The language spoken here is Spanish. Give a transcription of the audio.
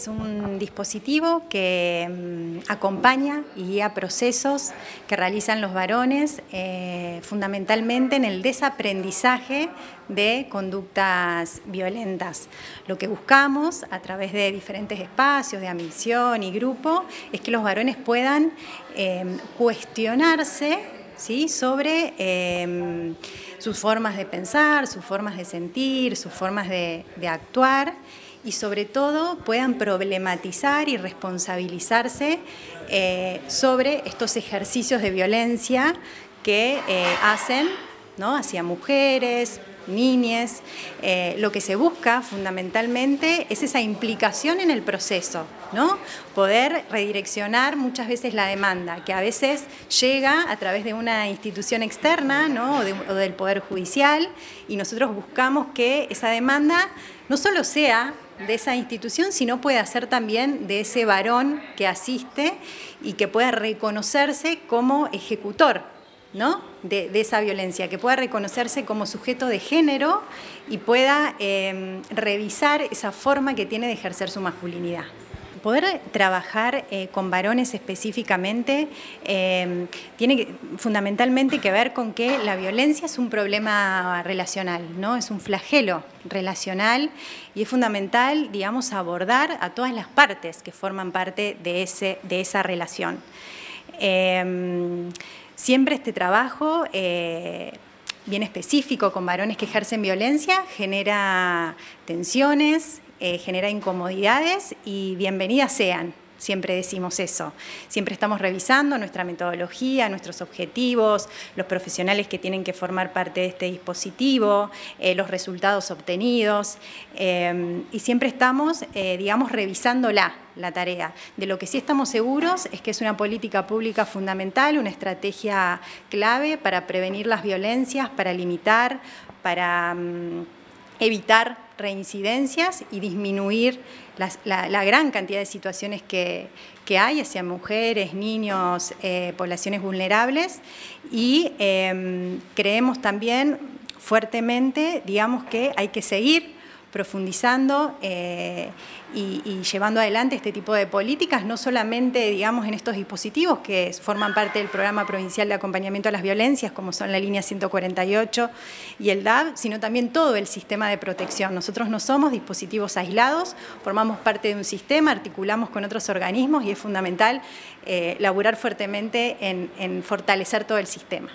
es un dispositivo que acompaña y guía procesos que realizan los varones fundamentalmente en el desaprendizaje de conductas violentas. Lo que buscamos a través de diferentes espacios de admisión y grupo es que los varones puedan cuestionarse, ¿sí?, sobre sus formas de pensar, sus formas de sentir, sus formas de actuar, y sobre todo puedan problematizar y responsabilizarse sobre estos ejercicios de violencia que hacen, ¿no?, hacia mujeres, niñas. Lo que se busca fundamentalmente es esa implicación en el proceso, ¿no? Poder redireccionar muchas veces la demanda, que a veces llega a través de una institución externa, ¿no?, o del Poder Judicial, y nosotros buscamos que esa demanda no solo sea de esa institución, sino pueda ser también de ese varón que asiste y que pueda reconocerse como ejecutor, ¿no?, de esa violencia, que pueda reconocerse como sujeto de género y pueda revisar esa forma que tiene de ejercer su masculinidad. Poder trabajar con varones específicamente tiene fundamentalmente que ver con que la violencia es un problema relacional, ¿no? Es un flagelo relacional y es fundamental, digamos, abordar a todas las partes que forman parte de esa relación. Siempre este trabajo bien específico con varones que ejercen violencia genera tensiones, genera incomodidades, y bienvenidas sean. Siempre decimos eso. Siempre estamos revisando nuestra metodología, nuestros objetivos, los profesionales que tienen que formar parte de este dispositivo, los resultados obtenidos, y siempre estamos, digamos, revisando la tarea. De lo que sí estamos seguros es que es una política pública fundamental, una estrategia clave para prevenir las violencias, para limitar, para evitar reincidencias y disminuir la gran cantidad de situaciones que hay hacia mujeres, niños, poblaciones vulnerables, y creemos también fuertemente, digamos, que hay que seguir profundizando y llevando adelante este tipo de políticas, no solamente, digamos, en estos dispositivos que forman parte del Programa Provincial de Acompañamiento a las Violencias, como son la línea 148 y el DAV, sino también todo el sistema de protección. Nosotros no somos dispositivos aislados, formamos parte de un sistema, articulamos con otros organismos, y es fundamental laburar fuertemente en fortalecer todo el sistema.